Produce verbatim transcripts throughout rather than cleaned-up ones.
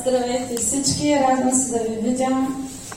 Здравейте всички, радвам се да ви видя.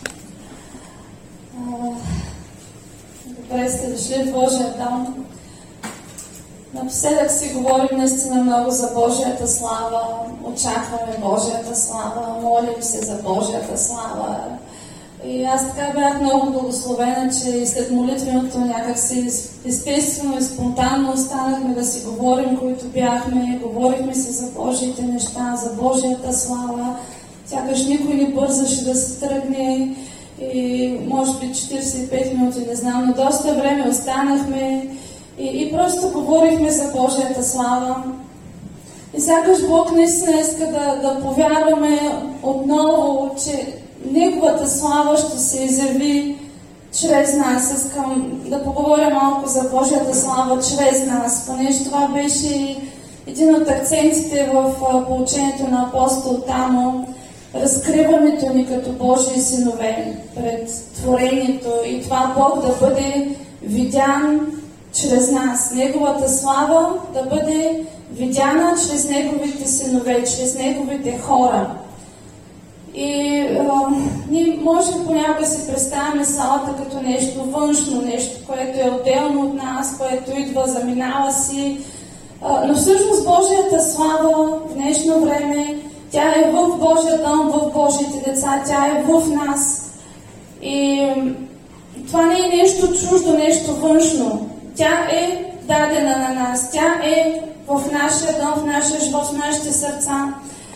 Добре сте дошли в Божия дом. Напоследък си говорим наистина много за Божията слава, очакваме Божията слава, молим се за Божията слава. И аз така бях много благословена, че и след молитвеното някакси естествено и спонтанно останахме да си говорим, които бяхме, говорихме се за Божиите неща, за Божията слава. Сякаш никой не бързаше да се тръгне и може би четиридесет и пет минути, не знам, но доста време останахме и, и просто говорихме за Божията слава. И сякаш Бог наистина иска да, да повярваме отново, че Неговата слава ще се изяви чрез нас. Искам да поговоря малко за Божията слава чрез нас, понеже това беше един от акцентите в поучението на апостол Тамо, разкриването ни като Божии синове пред творението и това Бог да бъде видян чрез нас. Неговата слава да бъде видяна чрез Неговите синове, чрез Неговите хора. И а, ние може понякога си представяме славата като нещо външно, нещо, което е отделно от нас, което идва, заминава си. А, но всъщност Божията слава в днешно време, тя е в Божия дом, в Божите деца, тя е в нас. И това не е нещо чуждо, нещо външно. Тя е дадена на нас, тя е в нашия дом, в нашия живот, в нашите сърца.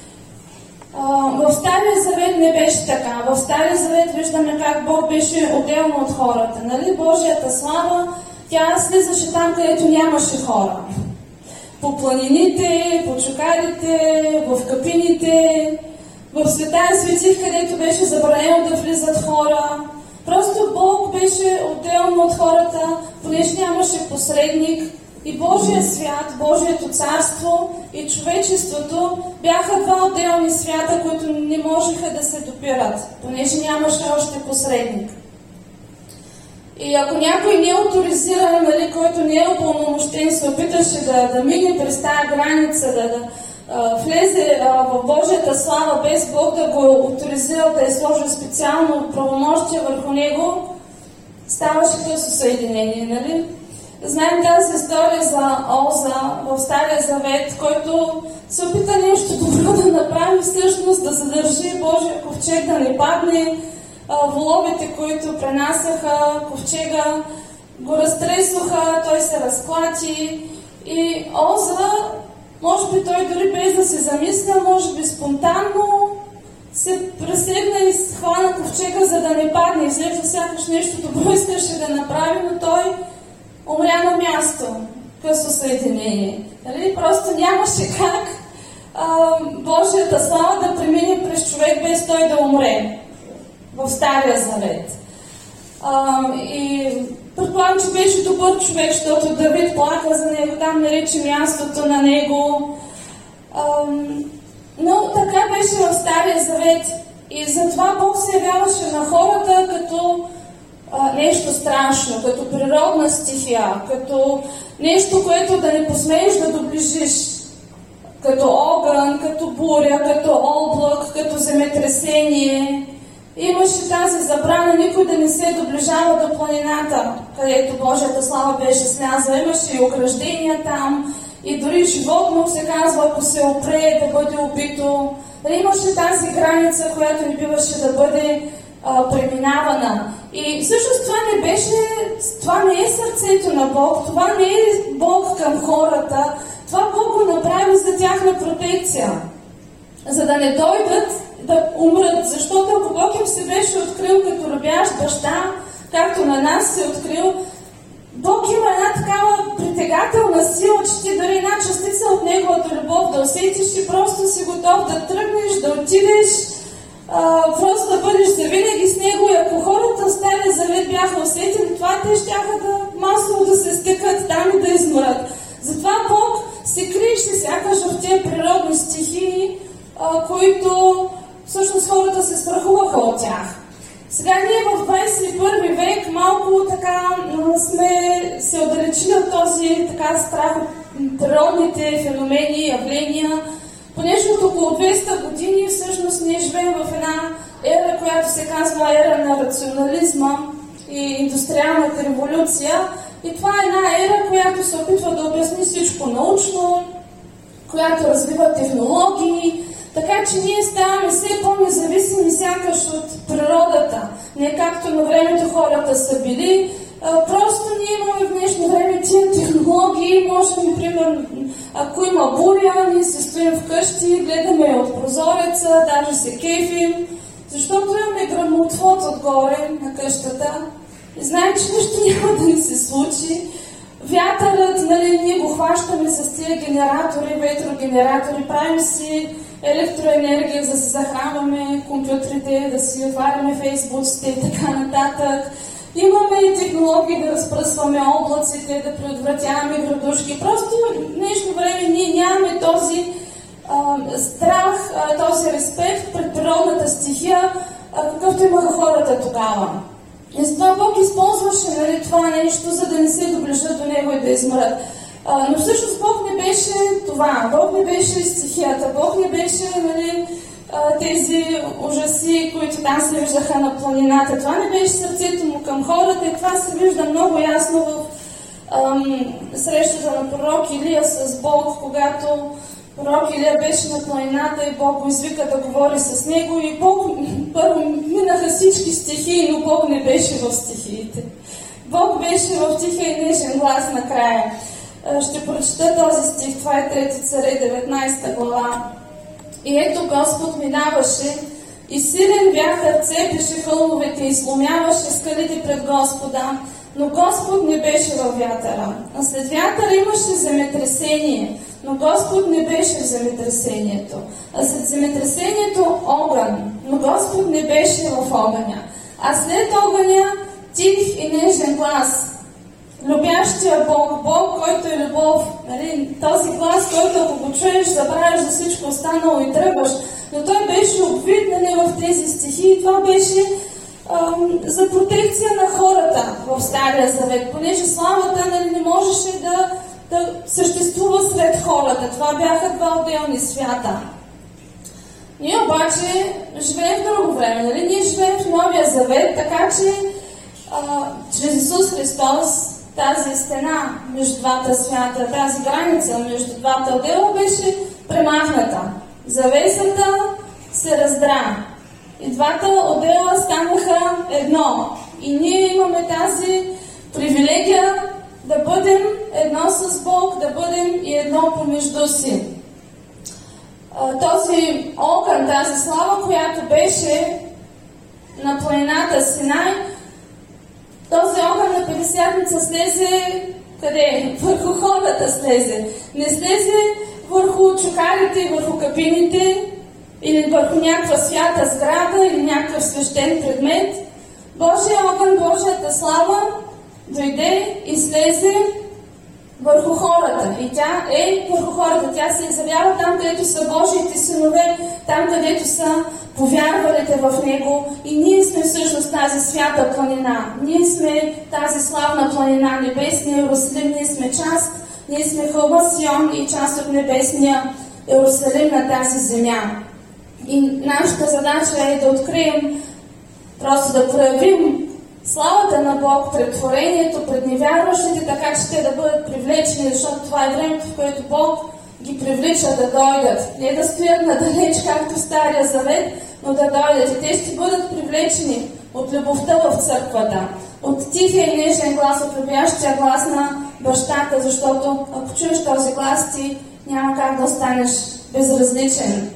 В Стария Завет не беше така. В Стария Завет виждаме как Бог беше отделно от хората. Нали? Божията слава, тя слизаше там, където нямаше хора. По планините, по чукарите, в капините, в Светая светих, където беше забранено да влизат хора. Просто Бог беше отделно от хората, понеже нямаше посредник. И Божия свят, Божието царство и човечеството бяха два отделни свята, които не можеха да се допират, понеже нямаше още посредник. И ако някой не е авторизиран, нали, който не е упълномощен, се опиташе да, да мине през тази граница, да, да а, влезе а, в Божията слава без Бог да го авторизира, да е сложил специално правомощие върху него, ставаше късо съединение, нали? Знаем тази история за Оза в Стария Завет, който се опита нещо добро да направи, всъщност да задържи Божия ковчег да не падне. Воловете, които пренасяха ковчега, го разтресоха, той се разклати и Оза, може би той дори без да се замисля, може би спонтанно се пресегна и хвана ковчега, за да не падне. Изглежда сякаш нещо добро искаше да направи, но той умря на място, късо съединение. Нали? Просто нямаше как а, Божията слава да премине през човек без той да умре в Стария Завет. А, и предполагам, че беше добър човек, защото Давид плака за него, там нарече мястото на него. А, но така беше в Стария Завет. И затова Бог се явяваше на хората като нещо страшно, като природна стихия, като нещо, което да не посмееш да доближиш, като огън, като буря, като облак, като земетресение. Имаше тази забрана никой да не се доближава до планината, където Божията слава беше слязла. Имаше и ограждения там, и дори животно се казва, ако се опре, да бъде убито. Имаше тази граница, която не биваше да бъде а, преминавана. И всъщност това не беше, това не е сърцето на Бог, това не е Бог към хората, това Бог го направи за тяхна протекция, за да не дойдат да умрат, защото ако Бог им се беше открил като любящ баща, както на нас се открил, Бог има една такава притегателна сила, че ти дори една частица от Неговата любов да усетиш и просто си готов да тръгнеш, да отидеш, Uh, просто да бъдеш завинаги с него. И ако хората в Стария Завет бяха усетили това, те щяха да масово да се стекат там и да измрат. Затова Бог се криеше сякаш в тези природни стихии, uh, които всъщност хората се страхуваха от тях. Сега ние в двадесет и първи век малко така сме се отдалечили от този така страх от природните феномени, явления, понеже от около двеста години всъщност ние ера, която се казва ера на рационализма и индустриалната революция. И това е една ера, която се опитва да обясни всичко научно, която развива технологии, така че ние ставаме все по-независими сякаш от природата. Не както на времето хората са били. Просто ние имаме в днешно време тия технологии, можем, примерно, ако има буря, ние се стоим вкъщи, гледаме от прозореца, даже се кефим, защото имаме гръмотвод отгоре на къщата. И знаем, че нищо няма да ни се случи. Вятърът, нали, ние го хващаме с тия генератори, ветрогенератори, правим си електроенергия, за да се захранваме компютрите, да си отваряме фейсбуците и така нататък. Имаме технологии да разпръсваме облаците, да предотвратяваме градушки. Просто в днешно време ние нямаме този а, страх, а, този респект пред природната стихия, а, какъвто имаха хората тогава. И затова Бог използваше, нали, това нещо, за да не се доближат до Него и да измрат. А, но всъщност Бог не беше това. Бог не беше стихията. Бог не беше, нали, тези ужаси, които там се виждаха на планината. Това не беше сърцето му към хората и това се вижда много ясно в ам, срещата на пророк Илия с Бог, когато пророк Илия беше на планината и Бог го извика да говори с него и Бог, първо минаха всички стихии, но Бог не беше в стихиите. Бог беше в тихия и нежен глас накрая. Ще прочета този стих, това е трети царе, деветнайсета глава. И ето Господ минаваше и силен вятър цепеше хълмовете и сломяваше скалите пред Господа, но Господ не беше във вятъра. А след вятъра имаше земетресение, но Господ не беше в земетресението. А след земетресението огън, но Господ не беше в огъня. А след огъня тих и нежен глас. Любящия Бог, Бог, който е любов, нали, този глас, който ако го чуеш, забравяш за всичко останало и тръгваш. Но той беше обвит, нали, в тези стихи. Това беше ам, за протекция на хората в Стария Завет, понеже славата, нали, не можеше да, да съществува сред хората. Това бяха два отделни свята. Ние обаче живеем в друго време, нали? Ние живеем в Новия Завет, така че а, чрез Исус Христос тази стена между двата свята, тази граница между двата отдела беше премахната. Завесата се раздра. И двата отдела станаха едно. И ние имаме тази привилегия да бъдем едно с Бог, да бъдем и едно помежду си. Този огън, тази слава, която беше на планината Синай, този огън на Петдесятница слезе къде? Върху хората слезе. Не слезе върху чукарите, върху кабините или върху някаква свята сграда или някакъв свещен предмет. Божия огън, Божията слава дойде и слезе върху хората. И тя е върху хората. Тя се изявява там, където са Божиите синове, там, където са повярвалите в Него. И ние сме всъщност тази свята планина. Ние сме тази славна планина, небесния Иерусалим. Ние сме част, ние сме хълма Сион и част от небесния Иерусалим на тази земя. И нашата задача е да открием, просто да проявим славата на Бог пред творението, пред невярващите, така че те да бъдат привлечени, защото това е времето, в което Бог ги привлича да дойдат. Не да стоят надалеч, както в Стария Завет, но да дойдат. И те ще бъдат привлечени от любовта в църквата, от тихия и нежен глас, от любящия глас на бащата, защото ако чуеш този глас, ти няма как да останеш безразличен.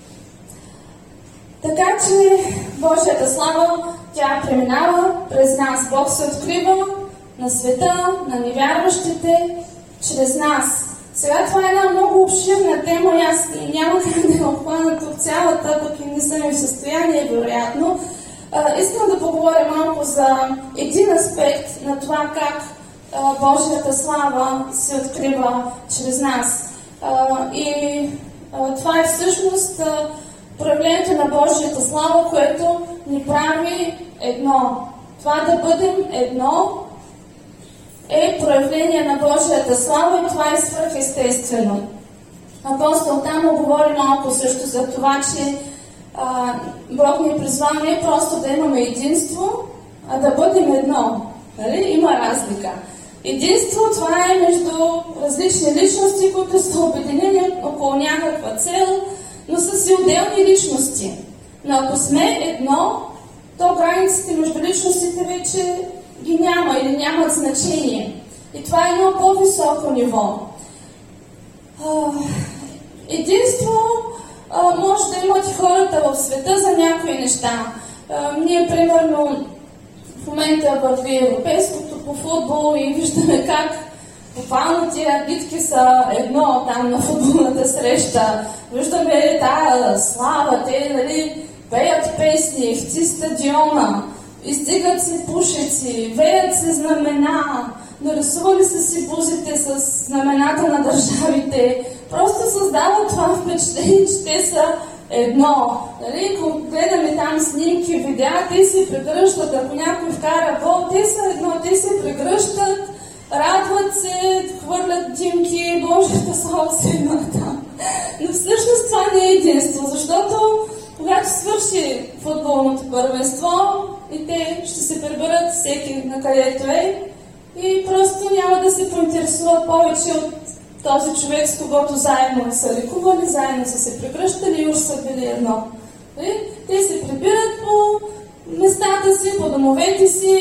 Така че Божията слава, тя преминава през нас. Бог се открива на света, на невярващите, чрез нас. Сега това е една много обширна тема и аз няма как да я обхвана тук цялата, пък и не съм и в състояние, вероятно. А, искам да поговоря малко за един аспект на това как а, Божията слава се открива чрез нас. А, и а, това е всъщност а, проявлението на Божията слава, което ни прави едно. Това да бъдем едно е проявление на Божията слава и това е свръхестествено. Апостол там говори малко също за това, че А, Бог ни призва не просто да имаме единство, а да бъдем едно. Нали? Има разлика. Единство, това е между различни личности, които са обединени около някаква цел, но са си отделни личности. Но ако сме едно, то границите между личностите вече ги няма или нямат значение. И това е едно по-високо ниво. Единство може да имат и хората в света за някои неща. Ние, примерно, в момента върви европейското по футбол и виждаме как буквално тия битки са едно там на футболната среща. Виждаме тая слава, те, нали, пеят песни в ци стадиона, издигат си пушеци, веят се знамена, нарисували са си бузите с знамената на държавите. Просто създава това впечатление, че те са едно. Нали? Когато гледаме там снимки, видеа, те се прегръщат, ако някой вкара гол, те са едно, те се прегръщат, радват се, хвърлят димки, Божията слава се едно там. Но всъщност това не е единство, защото когато свърши футболното първенство и те ще се приберат всеки на където е и просто няма да се поинтересуват повече от този човек, с когото заедно са лекували, заедно са се прегръщали и уж са били едно. Те се прибират по местата си, по домовете си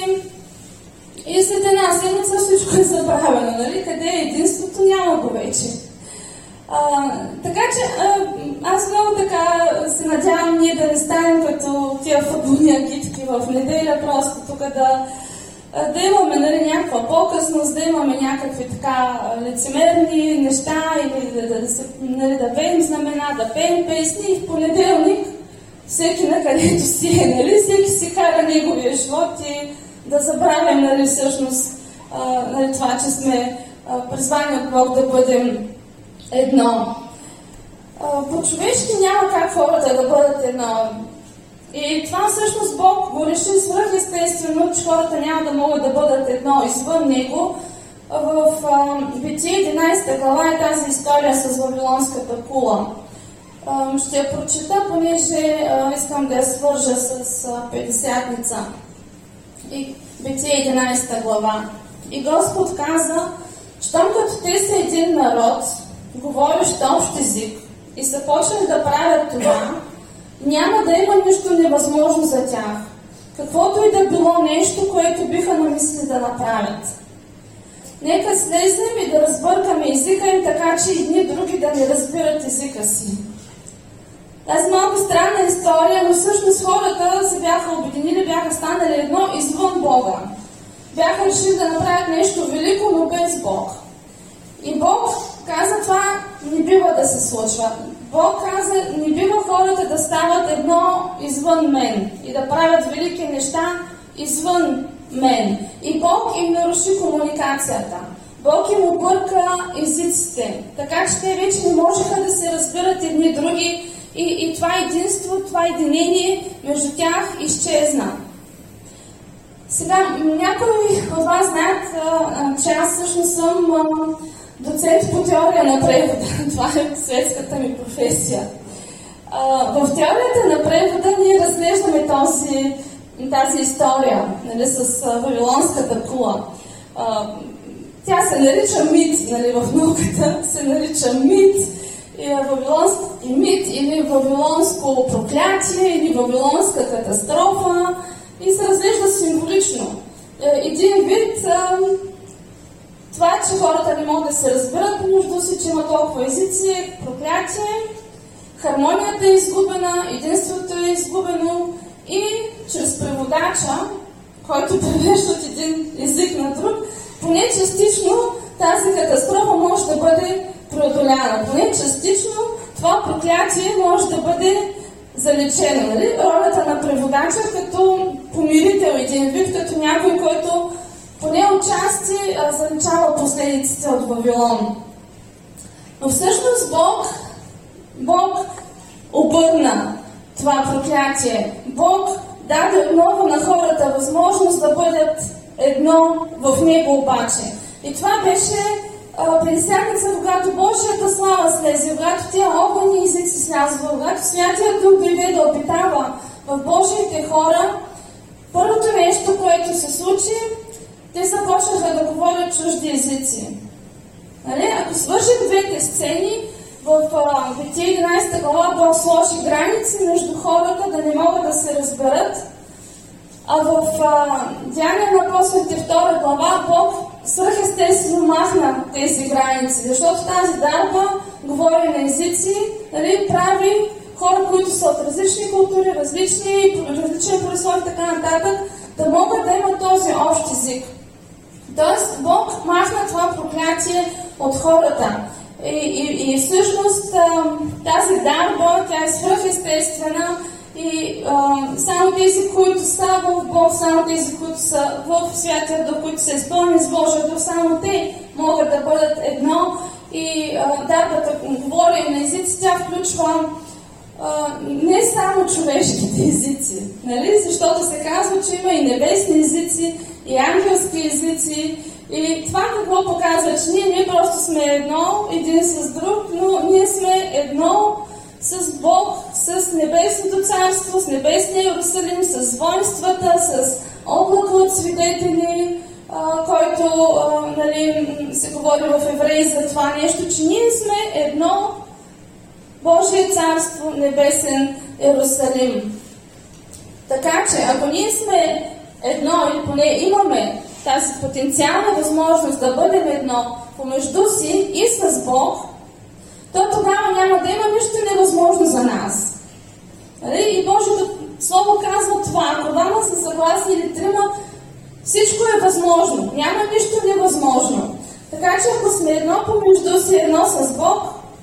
и след една седмица всичко е забравено. Нали? Къде е единството, няма го вече. А, така че а, аз много така се надявам ние да не станем като тия футболни агитки в неделя, просто тук да да имаме, нали, някаква по-късност, да имаме някакви така лицемерни неща или да, да, да, се, нали, да пеем знамена, да пеем песни и в понеделник всеки на където си е, нали, всеки си кара неговия живот и да забравим, нали, всъщност а, нали, това, че сме а, призвани от Бог да бъдем едно. По-човешки няма как хората да бъдат едно. И това всъщност Бог го реши свръхестествено, че хората няма да могат да бъдат едно извън Него. В Битие единайсета глава е тази история с Вавилонската кула. Ще я прочета, понеже искам да я свържа с Петдесятница. И Битие единайсета глава. И Господ каза, щом като те са един народ, говорещ общ език, и са почнали да правят това, няма да има нищо невъзможно за тях. Каквото и да било нещо, което биха намислили да направят. Нека слезем и да разбъркаме езика им, така че едни други да не разбират езика си. Тази малко странна история, но всъщност хората се бяха обединили, бяха станали едно извън Бога. Бяха решили да направят нещо велико, но без Бог. И Бог каза, това не бива да се случва. Бог каза, не бива хората да стават едно извън мен и да правят велики неща извън мен. И Бог им наруши комуникацията. Бог им обърка езиците, така че те вече не можеха да се разбират едни други и, и това единство, това единение между тях изчезна. Сега, някои от вас знаят, че аз всъщност съм доцент по теория на превода. Това е светската ми професия. В теорията на превода ние разглеждаме този, тази история, нали, с Вавилонската кула. Тя се нарича мит, нали, в науката се нарича мит, вавилонски мит или вавилонско проклятие или вавилонска катастрофа и се разглежда символично. Един вид това, че хората не могат да се разберат помежду си, че има толкова езици, е проклятие, хармонията е изгубена, единството е изгубено и чрез преводача, който превежда от един език на друг, поне частично тази катастрофа може да бъде преодоляна. Поне частично това проклятие може да бъде заличено. Нали? Ролята на преводача като помирител, един вид, като някой, който поне отчасти заличава последиците от Вавилон. Но всъщност Бог, Бог обърна това проклятие. Бог даде отново на хората възможност да бъдат едно в Него обаче. И това беше Петдесятница, когато Божията слава слезе, когато тия огънни езици слязва, когато Святият Дух дойде да обитава в Божиите хора, първото нещо, което се случи, те започнаха да говорят чужди езици. Нали? Ако свържем двете сцени, в Битие единадесета глава Бог сложи граници между хората да не могат да се разберат, а в Деяния на апостолите втора глава Бог свръхестествено махна тези граници, защото тази дарба говори на езици, нали, прави хора, които са от различни култури, различни, различни происход и така нататък, да могат да имат този общ език. Тоест, Бог махна това проклятие от хората. И, и, и всъщност тази дарба, тя е свръхестествена и а, само тези, които са в Бог, само тези, които са в Святия Дух, които са изпълнени с Божия Дух, само те могат да бъдат едно. И а, дарбата, говори на езици, тя включва а, не само човешките езици, нали? Защото се казва, че има и небесни езици, и ангелски езици. И това какво показва, че ние не просто сме едно, един с друг, но ние сме едно с Бог, с небесното царство, с небесния Иерусалим, с воинствата, с облака от свидетели, а, който а, нали, се говори в Евреи за това нещо, че ние сме едно Божие царство, небесен Иерусалим. Така че, ако ние сме едно, или поне имаме тази потенциална възможност да бъдем едно помежду си и с Бог, то тогава няма да има нищо невъзможно за нас. И Божието Слово казва това: ако двама са съгласни или трима, всичко е възможно. Няма нищо невъзможно. Така че ако сме едно помежду си, едно с Бог,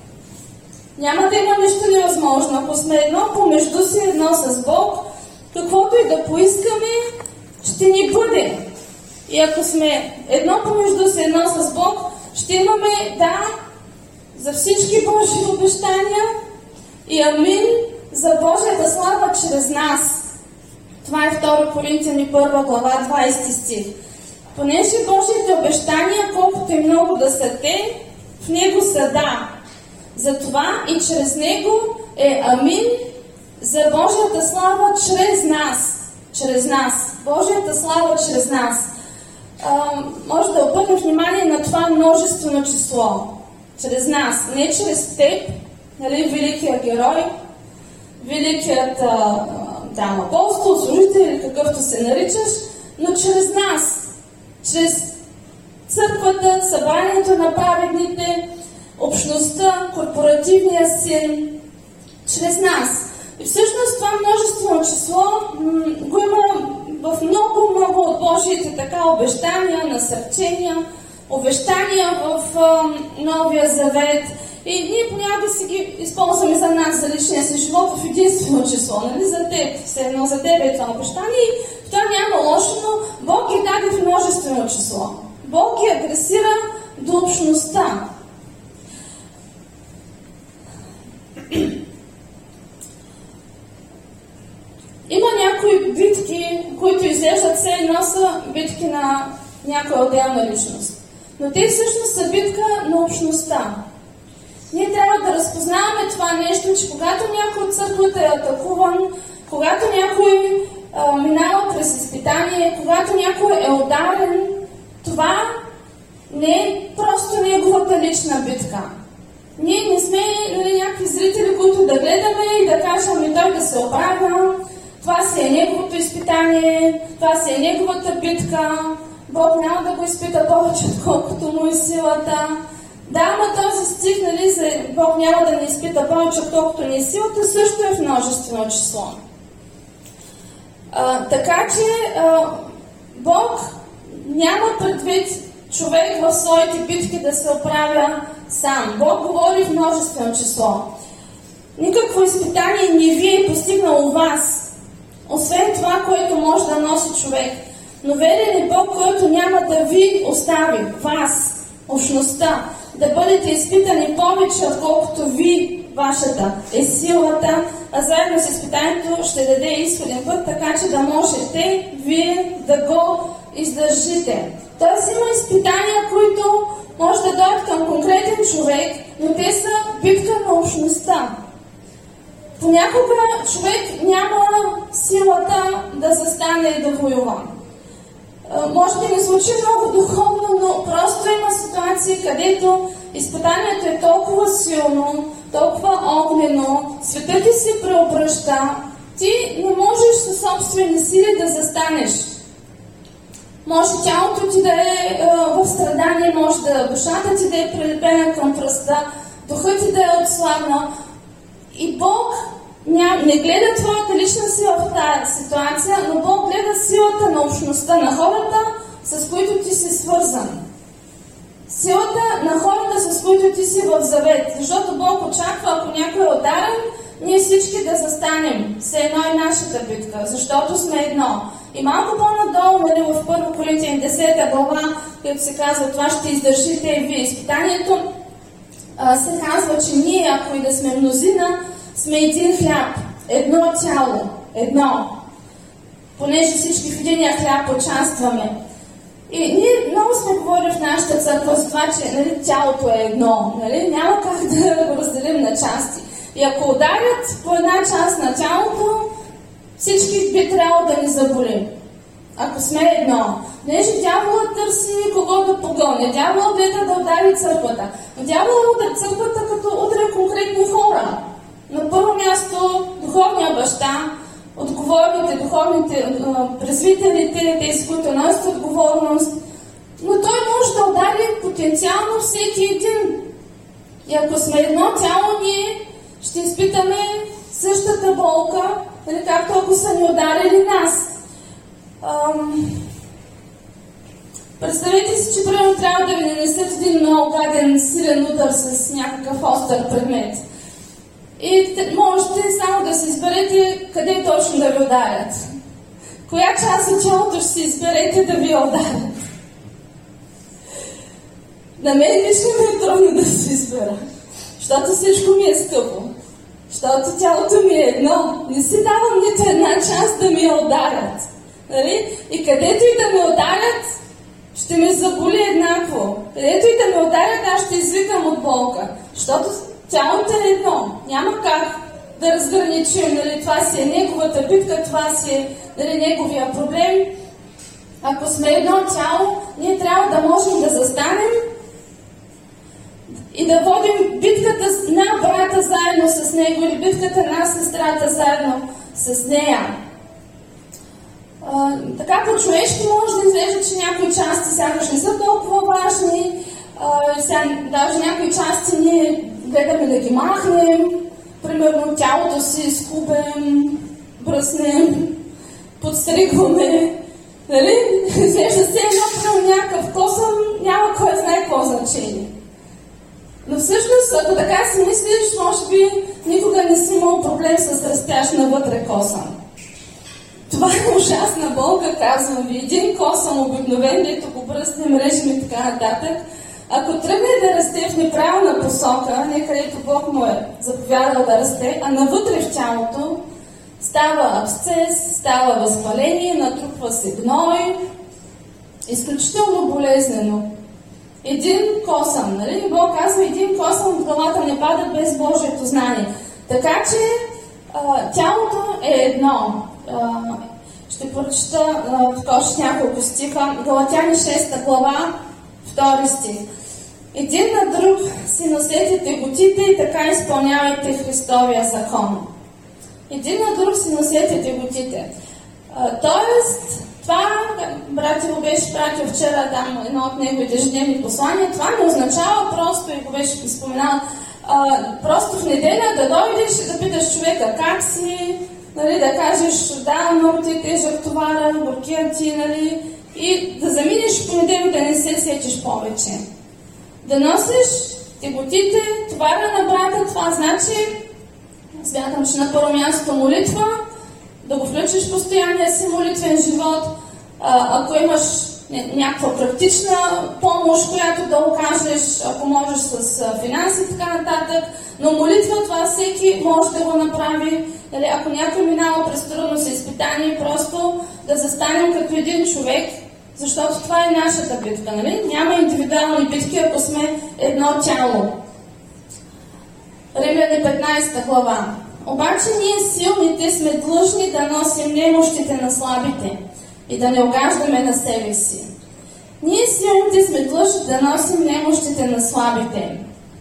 няма да има нищо невъзможно. Ако сме едно помежду си, едно с Бог, каквото и да поискаме, ще ни бъде. И ако сме едно помежду си, едно с Бог, ще имаме да за всички Божии обещания и амин за Божията слава чрез нас. Това е втора Коринтияни първа глава, двадесети стих. Понеже Божиите обещания, колкото и много да са те, в Него са да. Затова и чрез Него е амин за Божията слава чрез нас. Чрез нас. Божията слава чрез нас. А, може да обърнем внимание на това множествено число. Чрез нас. Не чрез теб, нали, великият герой, великият а, там, апостол, служител или какъвто се наричаш, но чрез нас. Чрез църквата, събранието на праведните, общността, корпоративния син, чрез нас. И всъщност това множествено число м- го има в много-много от Божиите така обещания, насърчения, обещания в а, Новия Завет. И ние понякога си ги използваме за нас, за личния си живот в единствено число, нали, за теб. Все едно за теб е това обещание и това няма лошо, но Бог ги даде в множествено число. Бог ги адресира до общността. Има някои битки, които изглеждат все едно са битки на някоя отделна личност. Но те всъщност са битка на общността. Ние трябва да разпознаваме това нещо, че когато някой от църквата е атакуван, когато някой а, минава през изпитание, когато някой е ударен, това не е просто неговата лична битка. Ние не сме, нали, някакви зрители, които да гледаме и да кажем и той да се оправя. Това си е неговото изпитание, това си е неговата битка. Бог няма да го изпита повече, отколкото му е силата. Да, но този стих, нали, за Бог няма да ни изпита повече, отколкото ни е силата, също е в множествено число. А, така че а, Бог няма предвид човек в своите битки да се оправя сам. Бог говори в множествено число. Никакво изпитание не ви е постигнало вас, освен това, което може да носи човек. Но верен е Бог, който няма да ви остави, вас, общността, да бъдете изпитани повече, отколкото ви, вашата е силата, а заедно с изпитанието ще даде изходен път, така че да можете вие да го издържите. Тоест има изпитания, които може да дойдат към конкретен човек, но те са битка на общността. Понякога човек няма силата да застане и да воюва. Може би не звучи много духовно, но просто има ситуации, където изпитанието е толкова силно, толкова огнено, светът ти се преобръща, ти не можеш със собствени сили да застанеш. Може тялото ти да е, е в страдание, може да душата ти да е прилепена към пръста, духът ти да е отслабнал. И Бог ня, не гледа твоята лична сила в тази ситуация, но Бог гледа силата на общността, на хората, с които ти си свързан. Силата на хората, с които ти си в завет. Защото Бог очаква, ако някой е ударен, ние всички да застанем. Все едно е нашата битка, защото сме едно. И малко по-надолу, нали, в първо Коринтияни десета глава, където се казва, това ще издържите и вие. Изпитанието а, се казва, че ние, ако и да сме мнозина, сме един хляб, едно тяло, едно. Понеже всички в единия хляб участваме. И ние много сме говорили в нашата църква за това, че, нали, тялото е едно. Нали? Няма как да го разделим на части. И ако ударят по една част на тялото, всички би трябвало да ни заболим. Ако сме едно. Понеже дяволът търси кого да погоне. Дяволът гледа да удари църквата. Но дяволът удари църквата, като ударя конкретни хора. На първо място духовния баща, отговорните, духовните презвителите, тези, които носят отговорност. Но той може да удари потенциално всеки един. И ако сме едно тяло, ние ще изпитаме същата болка, нали, както ако са ни ударили нас. Ам... Представете си, че примерно трябва да ви нанесат един много гаден, силен удар с някакъв остър предмет. И можете само да се изберете къде точно да ви ударят. Коя част от тялото ще се изберете да ви ударят? На мен лично ми е трудно да се избера, защото всичко ми е скъпо. Защото тялото ми е едно. Не си давам нито една част да ми я ударят. Нали? И където и да ме ударят, ще ме заболи еднакво. Където и да ме ударят, аз ще извикам от болка. Защото тялото е едно. Няма как да разграничим, нали, това си е неговата битка, това си е, нали, неговия проблем. Ако сме едно тяло, ние трябва да можем да застанем и да водим битката на брата заедно с него или битката на сестрата заедно с нея. А, така по-човешки може да изглежда, че някои части сякаш не са толкова важни. А, сега, даже някои части ние гледаме да ги махнем. Примерно тялото си скубем, бръснем, подстригваме. Нали? Изглежда се едно някакъв косъм, няма кой знае какво значение. Но всъщност, ако така си мислиш, може би никога не си имал проблем с растящ навътре косъм. Това е ужасна болка, казвам ви. Един косъм обикновен, дето го бръснем, режем и така нататък. Ако тръгне да расте в неправилна посока, не където Бог му е заповядал да расте, а навътре в тялото, става абсцес, става възпаление, натрупва се гной, изключително болезнено. Един косъм, нали? Бог казва, един косъм в главата не пада без Божието знание. Така че а, тялото е едно. А, ще прочета в още няколко стиха. Галатяни шеста глава, втори стих. Един на друг си носете теготите и така изпълнявайте Христовия закон. Един на друг си носете теготите. А, тоест, това, брат го беше пратил вчера там едно от неговите ежедневни послания, това не означава просто, и го беше споменал, а, просто в неделя да дойдеш и да питаш човека как си, нали, да кажеш, да, много ти е тежък товара, горкия ти, нали, и да заминеш в понеделник, да не се сетиш повече. Да носиш теготите, товара на брата, това значи, смятам, че на първо място молитва, да го включиш в постоянния си молитвен живот. А, ако имаш някаква практична помощ, която да окажеш, ако можеш с финанси и така нататък, но молитва това всеки може да го направи. Дали, ако някой минава през трудно се изпитание, просто да застанем като един човек Защото това е нашата битка, нали? Няма индивидуални битки, ако сме едно тяло. Римляни петнайсета глава. Обаче ние силните сме длъжни да носим немощите на слабите и да не огаждаме на себе си. Ние силните сме длъжни да носим немощите на слабите.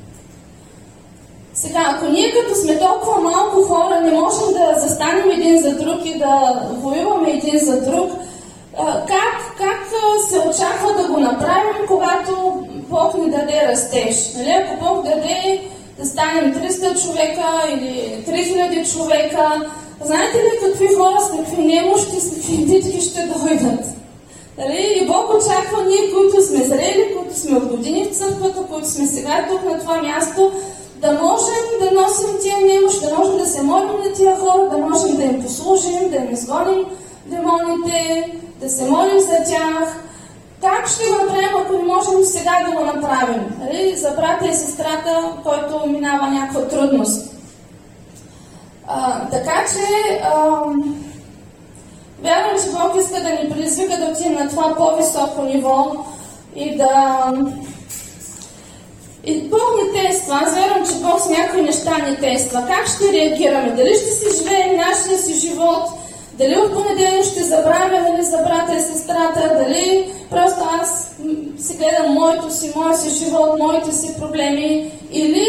Сега, ако ние като сме толкова малко хора, не можем да застанем един за друг и да воюваме един за друг, как, как се очаква да го направим, когато Бог ни даде растеж? Нали? Ако Бог даде да станем триста човека или три хиляди човека, знаете ли какви хора с какви немощи, с какви битки ще дойдат? Нали? И Бог очаква ние, които сме зрели, които сме от години в църквата, които сме сега тук на това място, да можем да носим тия немощи, да можем да се молим на тия хора, да можем да им послужим, да им изгоним демоните, да се молим за тях. Как ще го направим, ако не можем сега да го направим? Нали? За брата и сестрата, който минава някаква трудност. А, така че, а, вярвам, че Бог иска да ни предизвика да отидем на това по-високо ниво и да... И Бог ни тества. Аз вярвам, че Бог с някои неща ни тества. Как ще реагираме? Дали ще си живеем нашия си живот? Дали от понеделник ще забравя, нали, за брата и сестрата? Дали просто аз си гледам моето си, моя си живот, моите си проблеми? Или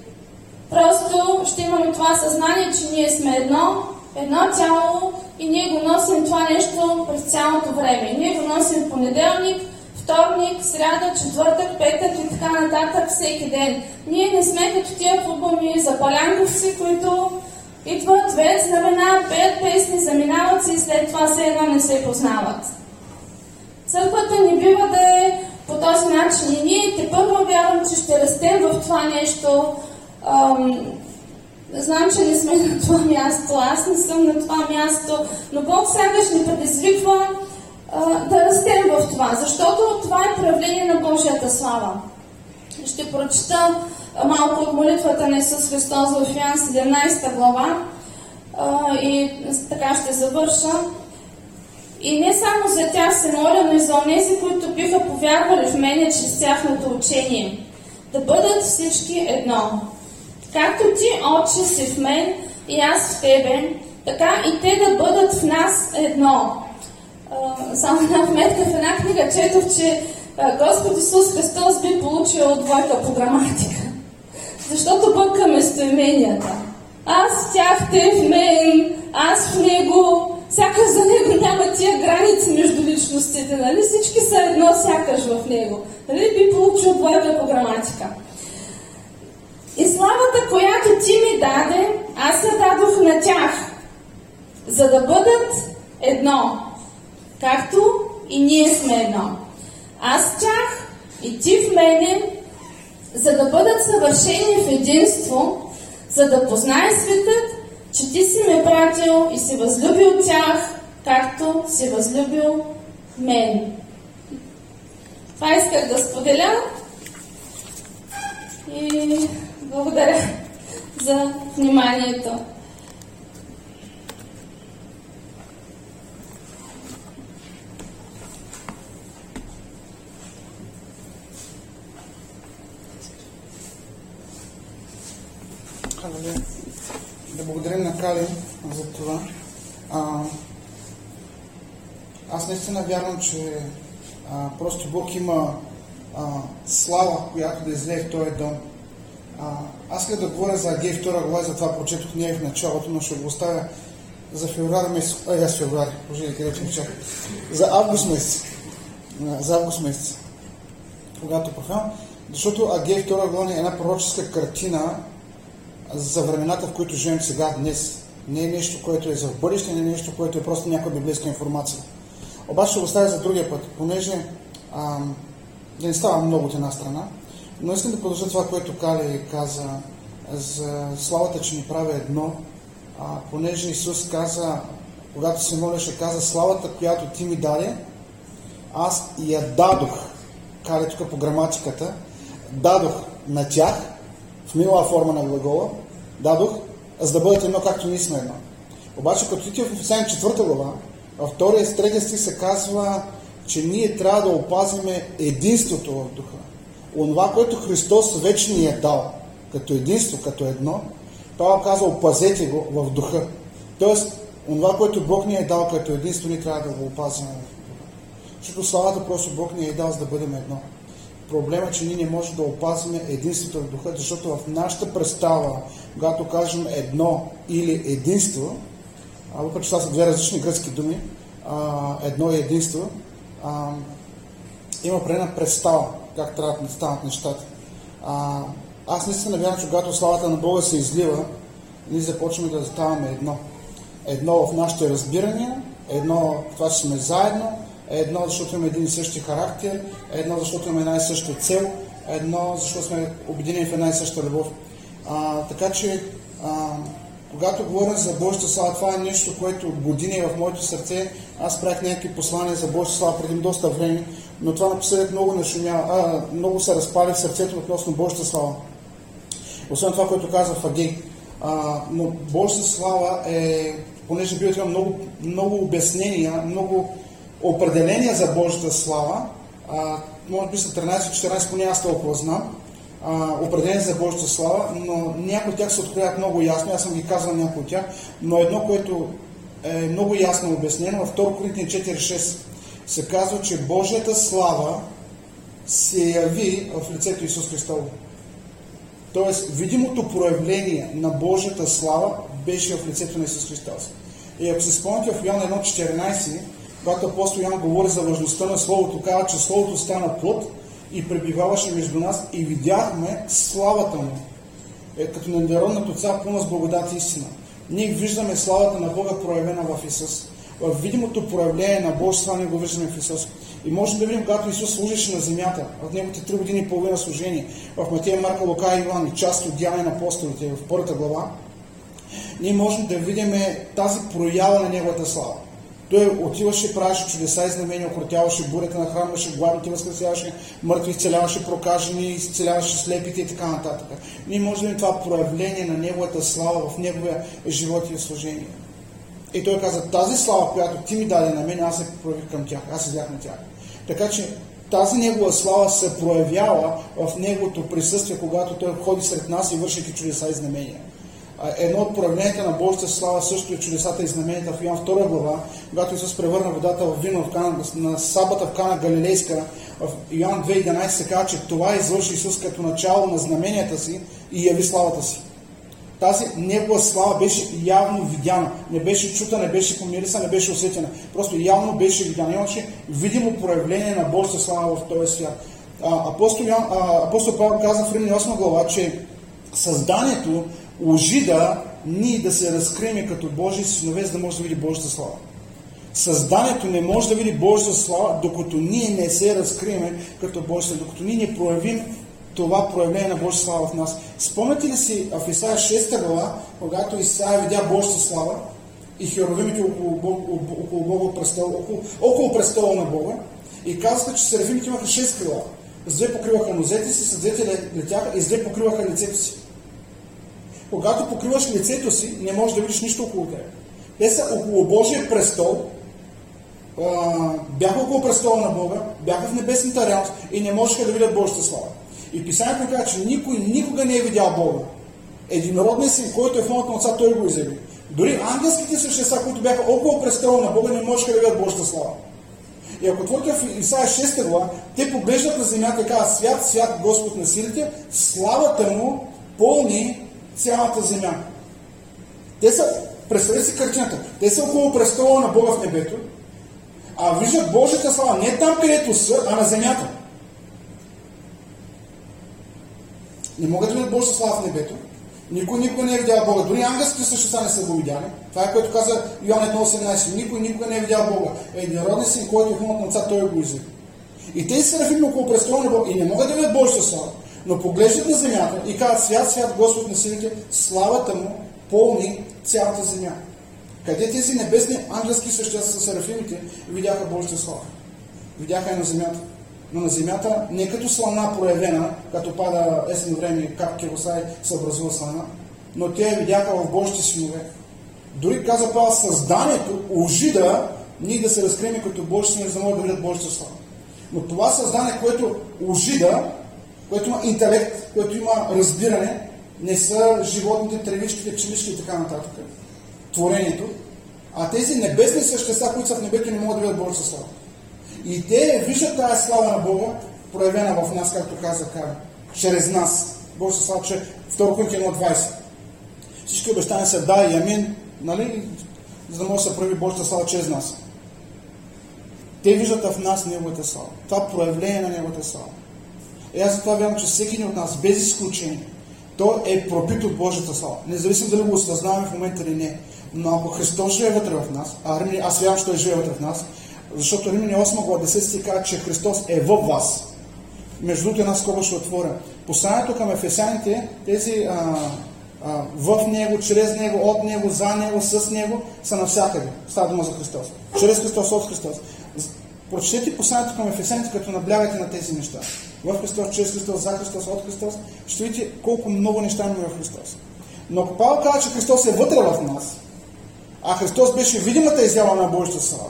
просто ще имаме това съзнание, че ние сме едно, едно тяло и ние го носим това нещо през цялото време. Ние го носим в понеделник, вторник, сряда, четвъртък, петък и така нататък всеки ден. Ние не сме като тия футболни запалянковци, които идват, веят знамена, пеят песни, заминават се и след това все едно не се познават. Църквата не бива да е по този начин и ние те първо вярвам, че ще растем в това нещо. Ам, знам, че не сме на това място, аз не съм на това място, но Бог сякаш ни предизвиква да растем в това, защото това е проявление на Божията слава. Ще прочета малко от молитвата на Исус Христос в Йоан седемнайсета глава и така ще завърша. И не само за тях се моля, но и за онези, които биха повярвали в мене чрез тяхното учение. Да бъдат всички едно. Както ти, Отче, си в мен и аз в тебе, така и те да бъдат в нас едно. Uh, само една вметка в една книга четох, че uh, Господ Исус Христос би получил двойка по граматика. Защото бърка местоименията. Аз в тях, те в мен, аз в него. Сякаш за него няма тия граници между личностите. Нали? Всички са едно сякаш в него. Нали? Би получил двойка по граматика. И славата, която ти ми даде, аз я дадох на тях, за да бъдат едно. Както и ние сме едно. Аз в тях и ти в мене, за да бъдат съвършени в единство, за да познае светът, че ти си ме пратил и си възлюбил тях, както си възлюбил мен. Това исках да споделя и благодаря за вниманието. Да благодарим на Кали за това. А, аз наистина вярвам, че а, просто Бог има а, слава, която да излее в този дом. А, аз искам да говоря за Агей втора глава, за това прочетох ние в началото, но ще го оставя за февруари месец. Ай, аз февруари, боже, къде че чакам. За август месец. За август месец. Когато прохвам. Защото Агей втора глава е една пророческа картина за времената, в които живеем сега, днес. Не е нещо, което е за в бъдеще, не е нещо, което е просто някаква библейска информация. Обаче ще го оставя за другия път, понеже а, да не става много от една страна, но искам да продължа това, което Кали каза за славата, че ни прави едно, а, понеже Исус каза, когато се молеше, каза, славата, която ти ми даде, аз я дадох, Кали тук по граматиката, дадох на тях, в минала форма на глагола, дадох, за да бъдат едно, както ние сме едно. Обаче, като отидете в Ефесяни четвърта глава, във втория и третия стих се казва, че ние трябва да опазиме единството в духа. Онова, което Христос вече ни е дал, като единство, като едно, Павел казва, опазете го в духа. Тоест, онова, което Бог ни е дал като единство, ние трябва да го опазим в духа. Защото славата просто Бог ни е дал, за да бъдем едно. Проблема е, че ние не можем да опазим единството в духа, защото в нашата представа, когато кажем едно или единство, а въпреки че това са две различни гръцки думи, а, едно и единство, а, има определена представа как трябва да станат нещата. А, аз наистина вярвам, че когато славата на Бога се излива, ние започваме да ставаме едно. Едно в нашите разбирания, едно в това, че сме заедно, едно защото имаме един и същи характер, едно защото имаме една и съща цел, едно защото сме обединени в една и съща любов. А, така че, а, когато говорим за Божията слава, това е нещо, което от години е в моето сърце. Аз правих някакви послания за Божията слава преди доста време, но това напоследък много нашумява, а, много се разпали в сърцето относно Божията слава. Освен това, което казва Фагей. А, но Божията слава е, понеже Библията има много, много обяснения, много определения за Божията слава, а, може би са тринайсет-четиринайсет, поне аз толкова знам, а, определения за Божията слава, но някои от тях се откроят много ясно, аз съм ги казал някои от тях, но едно, което е много ясно обяснено, във втори Коринтияни четири шест се казва, че Божията слава се яви в лицето Исус Христово. Тоест, видимото проявление на Божията слава беше в лицето на Исус Христос. И ако се спомняте в Йоан едно четиринайсет, когато апостол Йоан говори за важността на Словото, казва, че Словото стана плът и пребиваваше между нас и видяхме славата му. Е, като недородната Отца, пълна с благодат и истина. Ние виждаме славата на Бога проявена в Исус. В видимото проявление на Божия слава ние го виждаме в Исус. И можем да видим, когато Исус служеше на земята, в неговите три години и половина служение, в Матея, Марка, Лука и Йоан и част от Деяния на апостолите в първата глава, ние можем да видим тази проява на неговата слава. Той отиваше, правеше чудеса и знамения, окротяваше бурята, нахранваше гладните, възкресяваше мъртви, изцеляваше прокажени, изцеляваше слепите и така нататък. Ние можем да видим това проявление на неговата слава в неговия живот и служение. И той каза, тази слава, която ти ми даде на мен, аз се проявих към тях, аз седях на тях. Така че тази негова слава се проявява в неговото присъствие, когато той ходи сред нас и върши чудеса и знамения. Едно от проявленията на Божията слава също е чудесата и знаменията в Йоан втора глава, когато Исус превърна водата в вино в Кана, на сабата в Кана Галилейска. В Йоан две единайсет се казва, че това извърши Исус като начало на знаменията си и яви славата си. Тази негова слава беше явно видяна. Не беше чута, не беше помириса, не беше усетена. Просто явно беше видяна. Имаше видимо проявление на Божията слава в този свят. Апостол, Йоан, апостол Павел каза в Римляни осма глава, че създанието ожида ние да се разкрием като Божии синове, за да може да види Божията слава. Създанието не може да види Божията слава, докато ние не се разкрием като Божия, докато ние не проявим това проявление на Божия слава в нас. Спомняте ли си в Исаия шеста глава, когато Исаия видя Божията слава и херовимите около, около, Бога престола, около, около престола на Бога, и казаха, че серафимите имаха шест крила. С две покриваха нозете си, с двете летяха и с две покриваха лицето си. Когато покриваш лицето си, не можеш да видиш нищо около тебе. Те са около Божия престол, бяха около престола на Бога, бяха в небесната реалност и не можеха да видят Божията слава. И Писанието казва, че никой никога не е видял Бога. Единородният син, който е в онът на Отца, той го изяви. Дори ангелските същества, които бяха около престола на Бога, не можеха да видят Божията слава. И ако отворите в Исаия шеста глава, те поглеждат на земята и казват: свят, свят Господ на силите, славата му пълни цялата земя. Те са, представете си картината, те са около престола на Бога в небето, а виждат Божията слава не там, където са, а на земята. Не могат да видят Божията слава в небето. Никой никога не е видял Бога. Дори ангелските същества не са го видяли. Това е, което каза Йоан едно осемнайсет. Никой никога не е видял Бога. Единородният син, който е в онът на Отца, той го изяви. И те са серафими около престола на Бога и не могат да видят Божията слава, но поглеждат на земята и казват: свят, свят Господ на силите, славата му пълни цялата земя. Къде тези небесни ангелски същества са серафимите видяха Божията слава? Видяха и на земята. Но на земята не като слана проявена, като пада есенно време, капки роса и се образува слана, но те видяха в Божите синове. Дори каза Павел, създанието ожида ние да се разкрием като Божи синове, за да могат да видят Божията слава. Но това създание, което ожида, което има интелект, което има разбиране, не са животните, тревичките, пчелички и така нататък. Творението. А тези небесни същества, които са в небето, не могат да видят Божията слава. И те виждат тази слава на Бога, проявена в нас, както каза Карл, чрез нас. Божията слава, че второ Коринтияни едно двайсет. Всички обещания са да и амин, нали? За да може да се прояви Божията слава чрез нас. Те виждат в нас Неговата слава. Това проявление на Неговата слава. И аз затова вярвам, че всеки един от нас, без изключение, той е пропит от Божията слава. Независимо дали го осъзнаваме в момента или не. Но ако Христос живее вътре в нас, а Римляни, аз вярвам, че Той живее вътре в нас, защото Римляни осма глава десет стих казва, че Христос е във вас. Между другото една скоба ще отворя. Посланието към ефесяните, тези а, а, в Него, чрез Него, от Него, за Него, с Него, са навсякъде. Става дума за Христос. Чрез Христос, от Христос. Прочетете посланието към ефесяните, като наблягате на тези неща. В Христос, чрез Христос, за Христос, от Христос. Ще видите колко много неща има в Христос. Но ако Павел казва, че Христос е вътре в нас, а Христос беше видимата изява на Божията слава,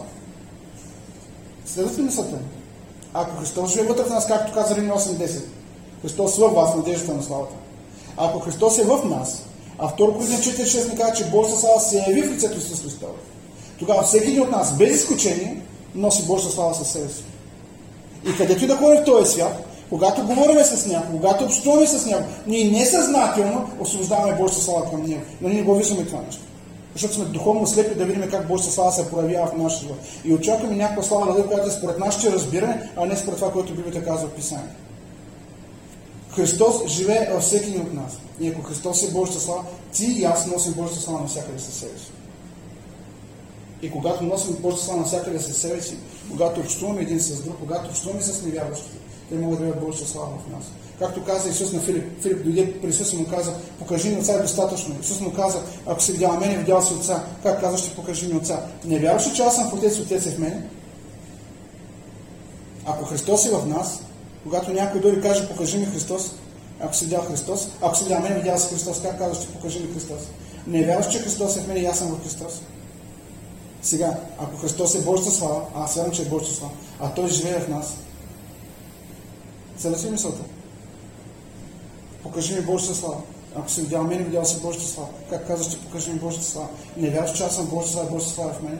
следвате ли мисълта? Ако Христос живее вътре в нас, както каза Римляни осем десет, Христос във вас, надеждата на славата. Ако Христос е в нас, а второ Коринтияни четири шест ни казва, че Божията слава се яви в лицето Исус Христос, тогава всеки един от нас, без изключение, носи Божията слава със себе си. И където и да ходим в този свят, когато говорим с някого, когато общуваме с някого, ние несъзнателно освобождаваме Божията слава към него. Но ние не го виждаме това нещо. Защото сме духовно слепи да видим как Божията слава се проявява в нашия живот. И очакваме някаква слава да даде, която е според нашето разбиране, а не според това, което Библията казва в Писанието. Христос живее във всеки един от нас. И ако Христос е Божията слава, ти и аз носим Божията слава навсякъде със себе си. И когато носим Божията слава навсякъде със себе си, когато общуваме един с друг, когато общуваме с невярващите, те могат да видят Божията слава в нас. Както каза Исус на Филип, Филип дойде при Исус и му каза, покажи ми Отца е достатъчно. Исус му каза, ако си видял мене, видял си Отца. Как каза, ще покажи ми Отца? Не вярваш ли, че аз съм в Отец и Отец е в мене? Ако Христос е в нас, когато някой дойде и каже, покажи ми Христос, ако си видял Христос, ако си видял мене, видял си Христос, как каза, ще покажи ми Христос? Не вярваш, че Христос е в мене и аз съм в Христос? Сега, ако Христос е Божията слава, а аз вярвам, че е Божията слава, а Той живее в нас, следва ли мисълта? Покажи ми Божията слава. Ако си видял мене, видял си Божията слава. Как казваш, че покажи ми Божията слава? Не вярваш, че аз съм Божията слава, Божията слава в мене?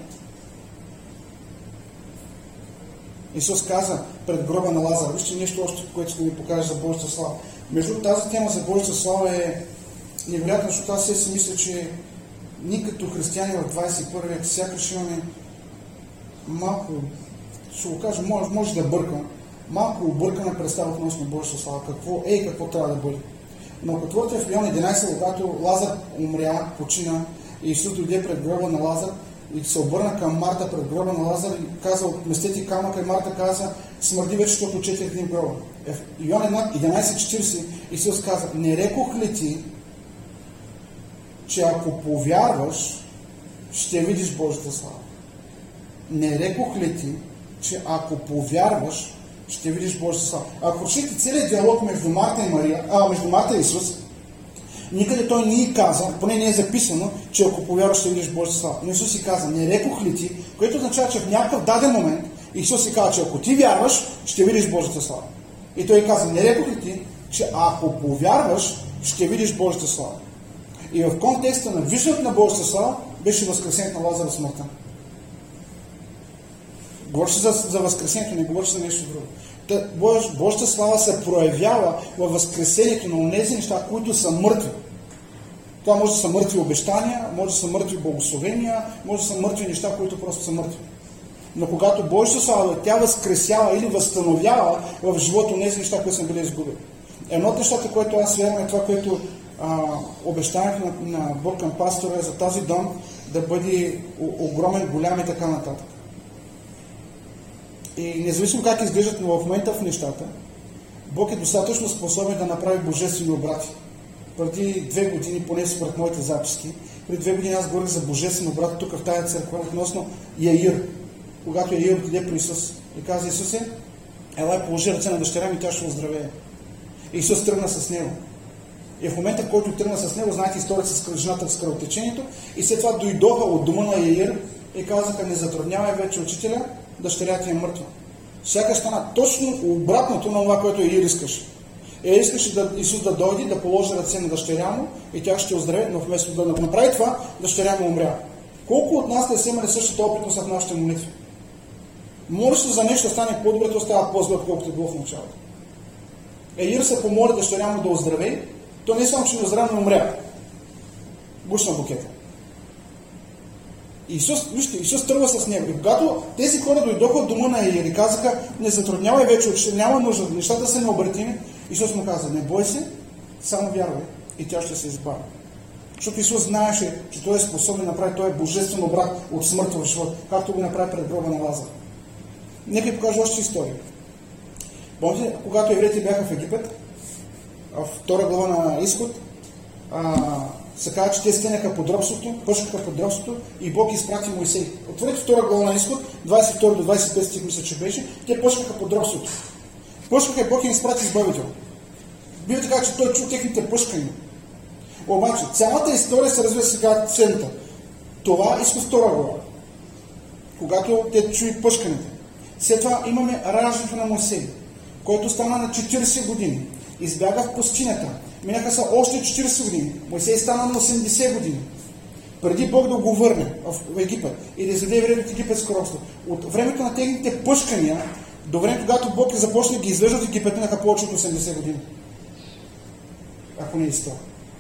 Исус каза пред гроба на Лазар. Вижте нещо още, което ще ви покажа за Божията слава. Между тази тема за Божията слава е невероятно, защото аз си мисля, че ние като християни в двадесет и първи век сякаш имаме малко, ще го кажа, може, може да бъркам, малко объркана представа относно Божията слава. Какво е и какво трябва да бъде. Но ако отворите в Йоан единадесет, когато Лазар умря, почина, и Исус дойде пред гроба на Лазар и се обърна към Марта пред гроба на Лазар и каза, отместете камъка, и Марта каза, смърди вече, защото четири дни гроба. В Йоан единадесет четиридесет Исус каза, не рекох ли ти, че ако повярваш, ще видиш Божията слава. Не рекох ли ти, че ако повярваш, ще видиш Божията слава. Ако прочетете целият диалог между Марта и Мария, а между Марта и Исус, никъде той не й каза, поне не е записано, че ако повярваш, ще видиш Божията слава. Но Исус си каза, не рекох ли ти, което означава, че в някакъв даден момент Исус си каза, че ако ти вярваш, ще видиш Божията слава. И той каза, не рекох ли ти, че ако повярваш, ще видиш Божията слава. И в контекста на виждането на Божията слава беше възкресението на Лазар от смъртта. Говореше за, за възкресението, не говореше за нещо друго. Та, Божията слава се проявява във възкресението на онези неща, които са мъртви. Това може да са мъртви обещания, може да са мъртви благословения, може да са мъртви неща, които просто са мъртви. Но когато Божията слава, тя възкресява или възстановява в живота онези неща, които са били изгубени. Едно от нещата, което аз вярвам, е това, което обещанието на, на Бог към пастора е за този дом да бъде огромен, голям и така нататък. И независимо как изглеждат, но в момента в нещата, Бог е достатъчно способен да направи божествени обрати. Преди две години, поне според моите записки, преди две години аз говорих за божествен обрат тук в тази църква относно Яир. Когато Яир отиде при Исус и каза, Исусе, елай положи ръце на дъщеря ми, тя ще оздравее. Исус тръгна с него. И в момента, в който тръгна с него, знаете историята с жената с кръвотечението, и след това дойдоха от дома на Яир и казаха: не затруднявай вече учителя, дъщеря ти е мъртва. Сякаш стана точно обратното на това, което Еир искаше. Еир искаше да, Исус да дойде, да положи ръце на дъщеря му и тя ще оздраве, но вместо да направи това, дъщеря му умря. Колко от нас не са имали същата опитност в нашите молитви? Молиш ли за нещо да стане по-добре, то става по-зле, колкото е било в началото. Еир се помоли дъщеря му да оздравее, то не само, че не оздравя, но умря. Бушна букета. Исус, вижте, Исус тръгва с него. И когато тези хора дойдоха от дома на Еир и казаха: не затруднявай вече, учителя, няма нужда, нещата са необратими, Исус му каза: не бой се, само вярвай и тя ще се избави. Защото Исус знаеше, че той е способен да направи този божествен обрат от смърт в живот, както го направи пред гроба на Лазар. Нека ви покажа още история. Помните, когато евреите бяха в Египет, в втора глава на Изход, а, се казва, че те стенаха под робството, пъшкаха под робството и Бог изпрати Моисей. Отворете втора глава на Изход, двадесет и втори до двадесет и пети стих, мисля, че беше, те пъшкаха под робството. Пъшкаха и Бог им изпрати избавител. Бива така, че той чу техните пъшкания. Обаче, цялата история се развива сега следната. Това Изход втора глава, когато те чуи пъшканите. След това имаме раждането на Моисей, който стана на четиридесет години. Избяга в пустинята. Минаха са още четиридесет години. Моисей стана на осемдесет години. Преди Бог да го върне в Египет и да изведе евреите от египетско робство. От времето на техните пъшкания до времето, когато Бог започне да ги извежда от Египет, минаха повече от осемдесет години. Ако не е сто.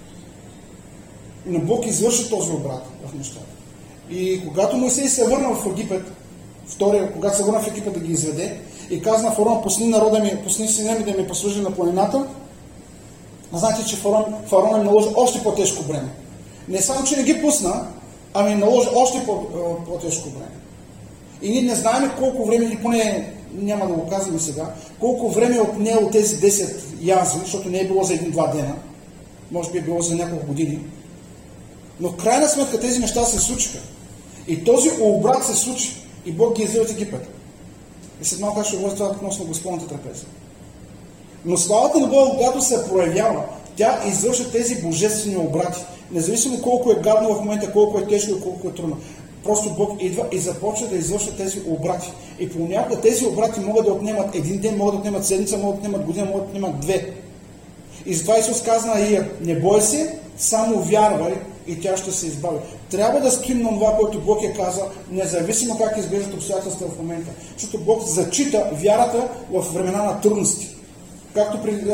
Но Бог извърши този обрат в нещата. И когато Моисей се върна в Египет, втория, когато се върна в Египет да ги изведе и каза на фараон: пусни народа ми, пусни сина ми да ми послужи на планината, знаете, че фараон, фараон им наложи още по-тежко бреме. Не само, че не ги пусна, ами наложи още по, по-тежко бреме. И ние не знаем колко време, или поне няма да го казваме сега, колко време е отнело тези десет язви, защото не е било за един-два дена, може би е било за няколко години. Но в крайна сметка тези неща се случиха. И този обрат се случи. И Бог ги изведе от Египет. И след малко ще говоря това относно Господната трапеза. Но славата на Бога, когато се проявява, тя извършва тези божествени обрати. Независимо колко е гадно в момента, колко е тежко и колко е трудно. Просто Бог идва и започва да извършва тези обрати. И понякога тези обрати могат да отнемат един ден, могат да отнемат седмица, могат да отнемат година, могат да отнемат две. И затова Исус каза на Еир: не бой се, само вярвай и тя ще се избави. Трябва да стоим на това, което Бог е казал, независимо как изглеждат обстоятелства в момента. Защото Бог зачита вярата в времена на трудности. Както при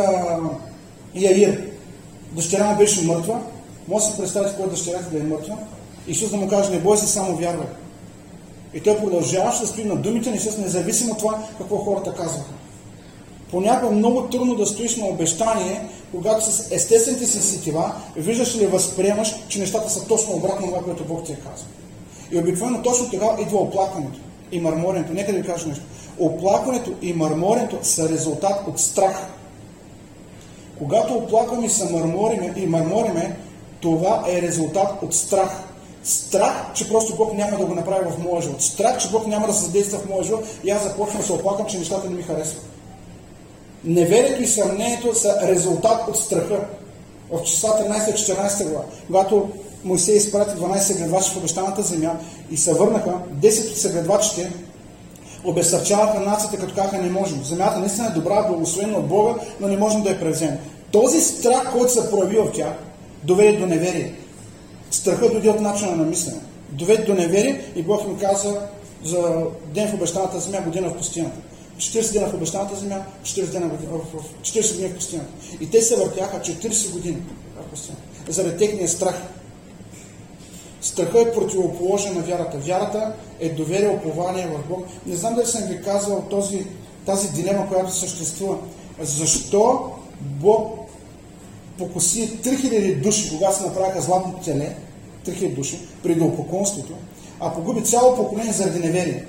Яир. Дъщеря му беше мъртва. Може да се представите кой е дъщерята да е мъртва. Исус да му каже: не бой се, само вярвай. И той продължаваше да стои на думите на Исус, независимо от това какво хората казваха. Понякога много трудно да стоиш на обещание, когато с естествените си сетива виждаш или възприемаш, че нещата са точно обратно на това, което Бог ти е казал. И обикновено точно тогава идва оплакването и мърморенето. Нека да ви кажа нещо. Оплакването и мърморенето са резултат от страх. Когато оплакваме и се мърмориме, и мърмориме, това е резултат от страх. Страх, че просто Бог няма да го направи в моя живот. Страх, че Бог няма да се задейства в моя живот и аз започвам да се оплаквам, че нещата не ми харесват. Неверието и съмнението са резултат от страха. В числа тринадесета четиринадесета глава, когато Моисей изпрати дванадесет съгледвачи в обещаната земя и се върнаха, десет от съгледвачите обезсърчаваха нацията, като казаха: не можем. Земята наистина е добра, благословена от Бога, но не можем да я превземем. Този страх, който се прояви в тях, доведе до неверие. Страхът дойде от начина на мислене. Доведе до неверие и Бог им каза за ден в обещаната земя, година в пустинята. четиридесет дена в обещаната земя, четиридесет дена в, четиридесет години в пустинята. И те се въртяха четиридесет години в пустинята. Заради техния страх. Страхът е противоположен на вярата. Вярата е доверие, упование в Бог. Не знам дали съм ви казвал този, тази дилема, която съществува. Защо Бог покоси три хиляди души, когато се направиха златното теле, три хиляди души, при идолопоклонството, а погуби цяло поколение заради неверие?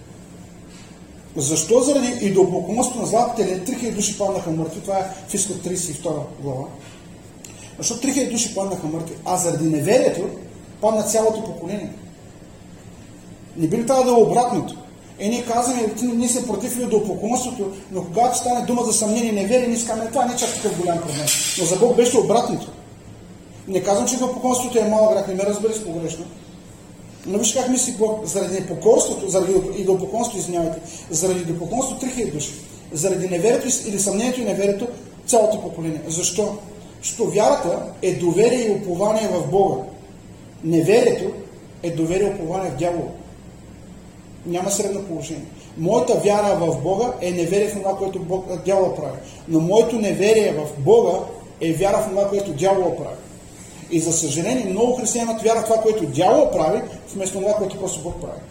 Защо заради идолопоклонството на златното теле три хиляди души паднаха мъртви? Това е в Изход тридесет и втора глава. Защо три хиляди души паднаха мъртви? А заради неверието падна цялото поколение. Не би ли трябва да е обратното? Е, ние казваме, ние сме против идолопоклонството, но когато стане дума за съмнение и неверие, ние искаме: това не е чак такъв голям проблем. Но за Бог беше обратното. Не казвам, че идолопоклонството е малък грях, не ме разбери с погрешно. Но виж как мисли Бог, заради непокорството, заради идолопоклонството, извинявайте, заради идолопоклонството три хиляди души, заради неверието или съмнението и неверието цялото поколение. Защо? Защото вярата е доверие и упование в Бога. Неверието е доверие и упование в дявола. Няма средно положение. Моята вяра в Бога е неверие в това, което Бог, дявола прави. Но моето неверие в Бога е вяра в това, което дявола прави. И за съжаление, много християни имат вяра в това, което дявола прави, вместо това, което просто Бог прави.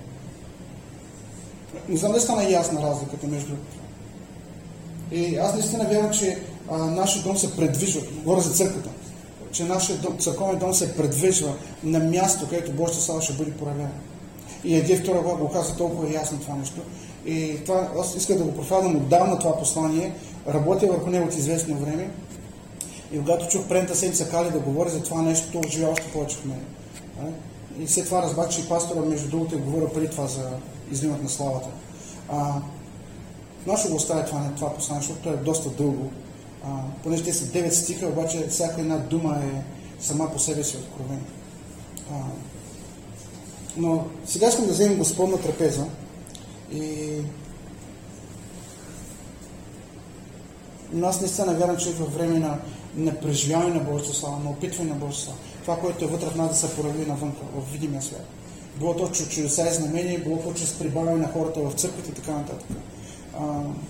Не знам да стана ясна разликата между това. И аз наистина вярвам, че а, нашия дом се предвижва, говоря за църквата, че нашия дом, църковен дом се предвижва на място, където Божията слава ще бъде проявена. И Агей втора глава го казва толкова ясно това нещо. И това, аз искам да го проповядвам отдавна това послание, работя върху него от известно време. И когато чух предната седмица Кали да говори за това нещо, то оживя още повече в мен. И след това разбрах, че и пастора, между другото, е говорил преди това за изливането на славата. А, но ще го оставя това, това послание, защото е доста дълго. А, понеже те са девет стиха, обаче всяка една дума е сама по себе си откровена. А, но сега искам да вземем Господна трапеза и но аз наистина вярвам, че във време на, на преживяване на Божията слава, на опитване на Божията слава, това, което е вътре в нас да се прояви навънка, в видимия свят. Било то чудеса и знамения, било то чрез прибавяне на хората в църквите и така нататък. А...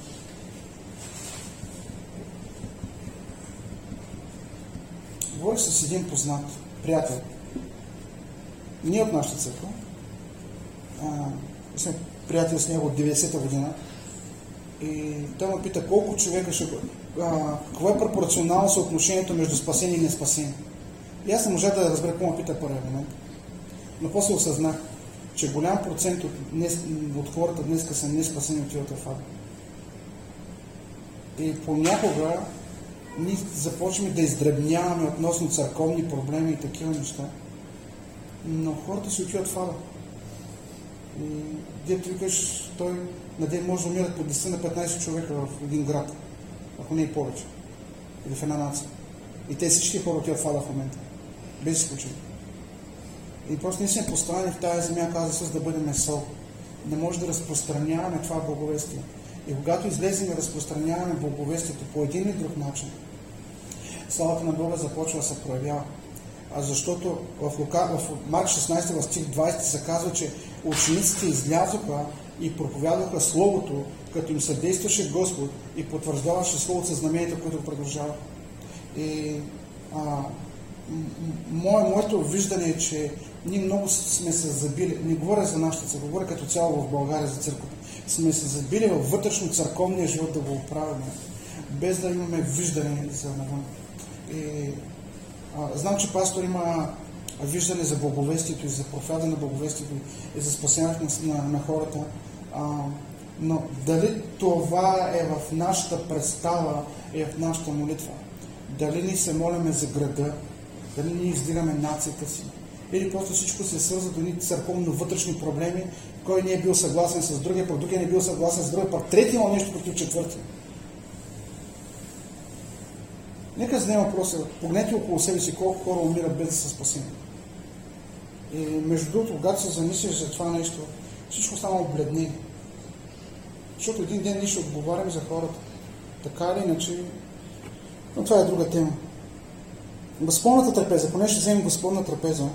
Говорих с един познат, приятел. Ние от нашата църква. Сме приятели с него от деветдесета година. И той ме пита колко човека ще... А, какво е пропорционално съотношението между спасение и неспасение. И аз не можа да разбера какво ме пита първия момент. Но после осъзнах, че голям процент от, днес, от хората днес са неспасени от тилата в ада. И понякога ние започваме да издребняваме относно църковни проблеми и такива неща. Но хората си отиват в ада. И дето викаш, той на ден може да умират по десет на петнайсет човека в един град, ако не и повече, или в една нация. И те всички хора отиват в ада в момента, без изключение. И просто ние сме поставени в тази земя, каза Исус, да бъдем сол. Не може да разпространяваме това благовестие. И когато излезем и разпространяваме благовестието по един или друг начин, славата на Бога започва да се проявява. А защото в, Лука, в Марк шестнайсети, в стих двайсети се казва, че учениците излязоха и проповядваха Словото, като им съдействаше Господ и потвърждаваше Словото със знаменията, които продължава. И а, мое, моето виждане е, че ние много сме се забили, не говоря за нашата църква, говоря като цяло в България за църквата, сме се забили във вътрешно църковния живот да го оправяме, без да имаме виждане за навън. И а, знам, че пастор има виждане за благовестието и за проповядане на благовестието и за спасението на, на, на хората, а, но дали това е в нашата представа, е в нашата молитва? Дали ние се молиме за града, дали ние издигаме нацията си, или просто всичко се свързва до ни църковно-вътрешни проблеми, кой не е бил съгласен с другия, пък другия не е бил съгласен с другия, пък трети има нещо против четвъртия. Нека зададем въпроса, погледнете около себе си колко хора умират без да са спасени. И между другото, когато се замислиш за това нещо, всичко става бледне. Защото един ден ние ще отговаряме за хората. Така или иначе, но това е друга тема. Господната трапеза, поне ще вземем Господна трапеза.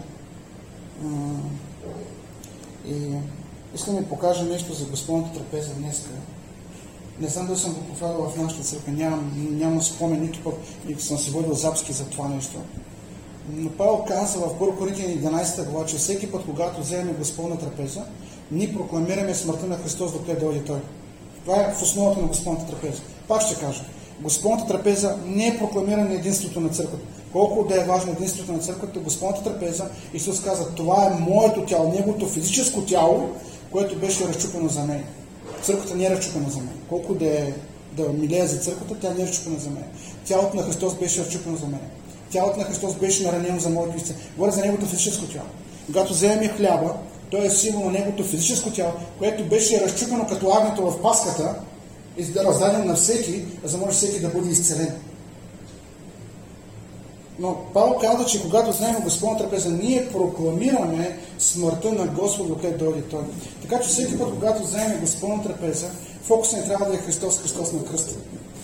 И искам да ви покажа нещо за Господната трапеза днес. Не знам дали съм го проповядал в нашата църква, нямам, нямам спомен, нито пък нито съм си водил записки за това нещо. Но Павел каза в първо Коринтияни единайсета глава, че всеки път, когато вземем Господна трапеза, ние прокламираме смъртта на Христос, докато дойде Той. Това е в основата на Господната трапеза. Пак ще кажа, Господната трапеза не е прокламиране на единството на църквата. Колко да е важно единството на църквата, Господната трапеза, Исус каза, това е моето тяло, неговото физическо тяло, което беше разчупено за мен. Църквата не е разчупена за мен. Колко да, е, да милея за църквата, тя не е разчупена за мен. Тялото на Христос беше разчупено за мен. Тялото на Христос беше наранено за моето истина. Говоря за неговото физическо тяло. Когато вземем хляба, той е символ на неговото физическо тяло, което беше разчупено като агнето в паската и да раздаден на всеки, за да може всеки да бъде изцелен. Но Павел казва, че когато вземем Господ на трапеза, ние прокламираме смъртта на Господ, докъде дойде Той. Така че всеки път, когато вземем Господ на трапеза, фокусът не трябва да е Христос, Христос на кръста.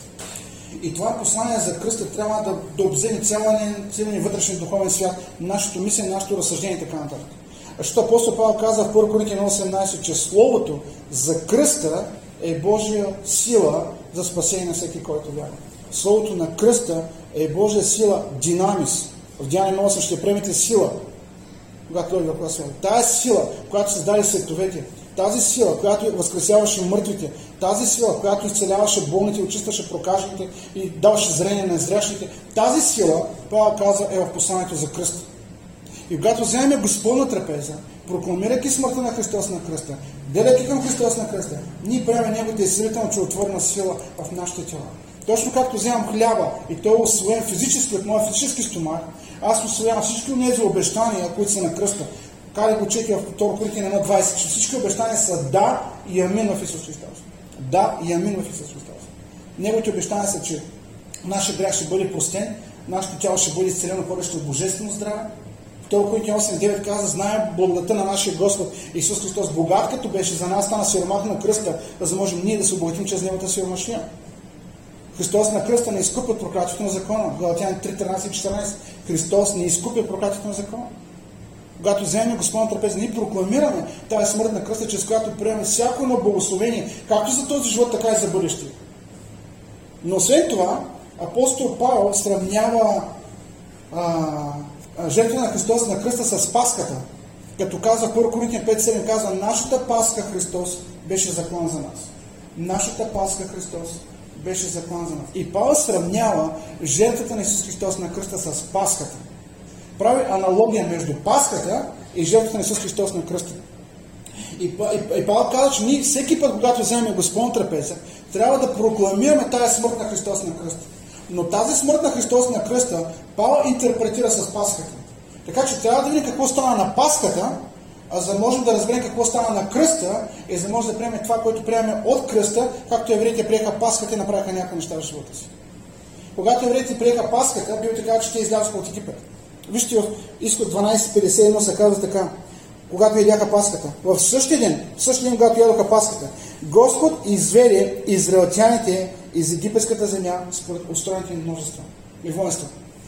И това послание за кръста трябва да, да обземе целия вътрешен духовен свят, нашето мислене, нашето разсъждение и така нататък. Защото апостол Павел каза в първи Коринтияни осемнайсет, че Словото за кръста е Божия сила за спасение на всеки, който вярва. Словото на кръста е Божия сила, динамис. В Деяния осем ще приемете сила, когато дойде в свят. Тая сила, която създаде световете, тази сила, която възкресяваше мъртвите, тази сила, която изцеляваше болните, очистваше прокажените и даваше зрение на незрящите, тази сила, Павел каза, е в посланието за кръста. И когато вземем Господна трапеза, прокламирайки смъртта на Христос на кръста, гледайки към Христос на кръста, ние правим Неговата изцелителна чудотворна сила в нашите тела. Точно както вземам хляба и той е усвоен физически от моя физически стомах, аз усвоявам всички от тези обещания, които са на кръста. Карай го чети в втори Коринтияни едно двайсет, че всички обещания са да и амин в Исус Христос. Да и амин в Исус Христос. Неговите обещания са, че нашия грях ще бъде простен, нашето тяло ще бъде изцелено, повече от божествено здраве. втори Коринтияни осем девет каза, знаем благодата на нашия Господ Исус Христос, богат като беше за нас, стана сиромах на кръста, за да можем ние да се обогатим чрез Неговата сиромашия. Христос на кръста не изкупи от проклятието на закона. Галатяни три тринайсет и четиринайсет. Христос не изкупи от проклятието на закона. Когато вземем Господна трапеза, ние прокламираме тази смърт на кръста, чрез която приемаме всяко едно благословение, както за този живот, така и за бъдещия. Но освен това, апостол Павел сравнява а, жертва на Христос на кръста с Пасхата. Като казва в първи Коринтияни пет седем, казва, нашата Пасха Христос беше заклан за нас. Нашата Пасха Христос беше заклан за нас. И Павел сравнява жертвата на Исус Христос на кръста с Пасхата. Прави аналогия между Пасхата и жертвата на Исус Христос на кръста. И, и, и Павел казва, че ние всеки път, когато вземем Господна трапеза, трябва да прокламираме тази смърт на Христос на кръста. Но тази смърт на Христос на кръста Павел интерпретира с Пасхата. Така че трябва да видим какво стана на Пасхата, а за да можем да разберем какво стана на кръста и за да можем да приемем това, което приемаме от кръста, както евреите приеха Пасхата и направиха някакви неща в живота си. Когато евреите приеха Пасхата, Библията казва, че те излязоха от Египет. Вижте, в Изход дванайсет петдесет и едно се казва така, когато ядяха Пасхата. В същия ден, в същия ден, когато ядоха Пасхата, Господ изведе израелтяните из египетската земя според устроените им множества и воинства.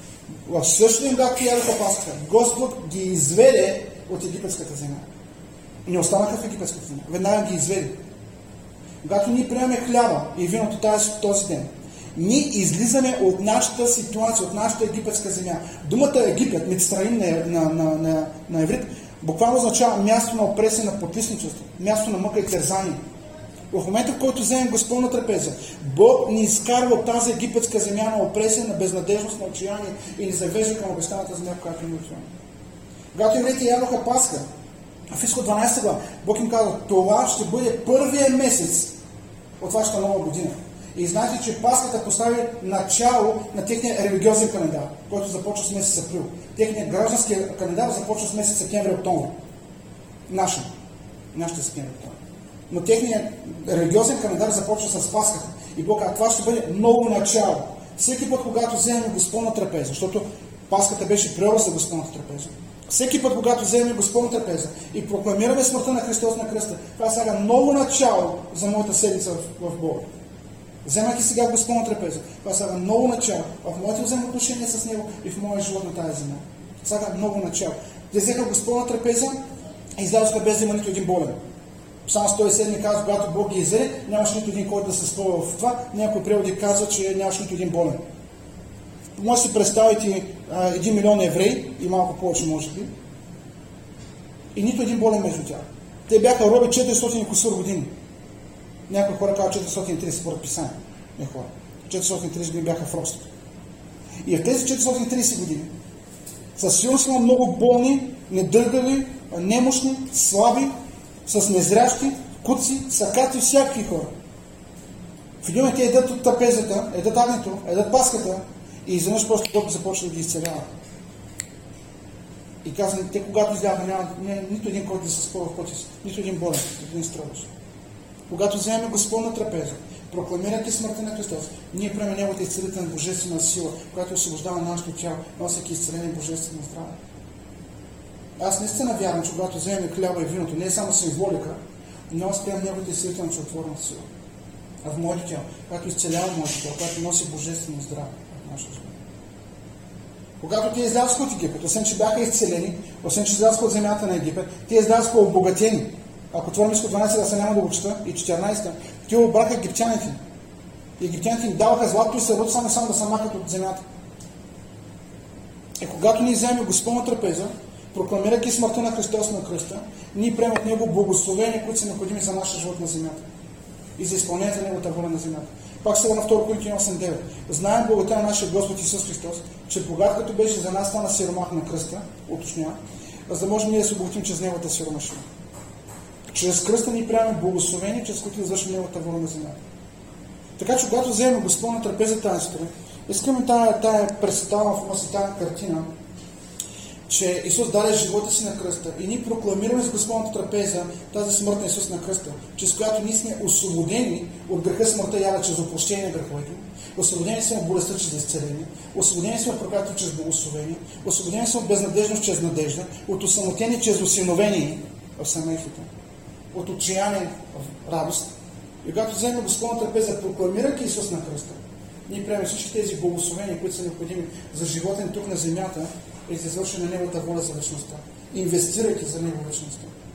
В същия ден, когато ядоха Пасхата, Господ ги изведе от египетската земя. Не останаха в египетската земя. Веднага ги изведе. Когато ние приемаме хляба и виното тази, този ден, ние излизаме от нашата ситуация, от нашата египетска земя. Думата Египет, Мицраим на, на, на, на, на еврит, буквално означава място на опресия, на потисничество, място на мъка и тързание. В момента, в който вземем Господна трапеза, Бог ни изкарва от тази египетска земя на опресия, на безнадежност, на отчаяние и ни завежда към обещаната земя, в която ни отиваме. Когато евреите ядоха Пасха, в Изход дванайсета глава, Бог им казва, това ще бъде първия месец от вашата нова година. И знаете, че Пасхата постави начало на техния религиозен календар, който започва с месец април. Техният граждански календар започва с месец септември-октомври. Наша. Нашата септември-октомври. Но техният религиозен календар започва с Пасхата. И Бог казва, това ще бъде ново начало. Всеки път, когато вземем Господна трапеза, защото Пасхата беше преобраз за Господната трапеза. Всеки път, когато вземем Господна трапеза и прокламираме смъртта на Христос на кръста, това е сега ново начало за моята седмица в, в Бога. Вземайки сега Господна трапеза, това сега ново начало в моите взаимоотношения с Него и в моя живот на тази земя. Сега ново начало. Те взеха Господна трапеза и излязоха без да има нито един болен. Псалм сто и седем казва, когато Бог ги изеде, нямаше нито един, който да се спъва в това. Някои преводи казват, че нямаше нито един болен. Може да си представите а, един милион евреи и малко повече може би. И нито един болен между тях. Те бяха роби четиристотин и кусур години. Някои хора казват четиристотин и трийсет според писание. Не хора. четиристотин и трийсет години бяха в робството. И в тези четиристотин и трийсет години със сигурност има много болни, недъргали, немощни, слаби, с незрящи, куци, сакати, всякакви хора. В един момент те едат от трапезата, едат агнето, едат Пасхата и изведнъж просто Бог започва да ги изцелява. И казвам, те когато изляха, няма не, нито един, който да се спъва в пътя си, нито един болен, нито един страдащ. Когато вземем Господна трапеза, прокламирайки смъртта на Христос, ние приемаме Неговата изцелителна божествена сила, която освобождава нашето тяло, носейки изцеление божествено здраве. Аз наистина вярвам, че когато вземем хляба и виното, не е само символика, но аз приемам Неговата изцелителна чудотворна сила. А в моето тяло, която изцелява моето тяло, която носи божествено здраве в нашето живот. Когато те излязоха от Египет, освен че бяха изцелени, освен че излязоха от земята на Египет, те излязоха обогатени. Ако отворим изход дванадесет, да се няма да го чета, и четиринадесет, те обраха египтяните. Египтяните им даваха злато и сърбото само само да се махат от земята. И когато ние вземем Господна трапеза, прокламирайки смъртта на Христос на кръста, ние приемем от Него благословения, които са необходими за нашия живот на земята и за изпълнението на Неговата воля на земята. Пак сега на втори Коринтияни осем девет. Знаем благодата на нашия Господ Исус Христос, че богат като беше за нас, стана сиромах на кръста, уточнява, за да можем ние да се обогатим чрез Неговата сиромашина. Чрез кръста ни приемаме благословение, чрез които извършим Неговата воля на земята. Така че когато вземем Господна трапеза тази сутрин, искаме тая, тая представа в ума си, тая картина, че Исус даде живота си на кръста и ние прокламираме с Господната трапеза тази смърт на Исус на кръста, чрез която ние сме освободени от греха, смъртта и яда чрез опрощение на греховете, освободени сме от болестта чрез изцеление, освободени сме от проклятието чрез благословение, освободени сме от безнадежност чрез надежда, от осамотение чрез осиновение в семейството, от отчаяние в радост. И когато вземем Господна трапеза, прокламирайки Исус на кръста, ние приемем всички тези благословения, които са необходими за живота ни тук на земята и за извършване на Неговата воля за вечността, инвестирайки за Него вечността.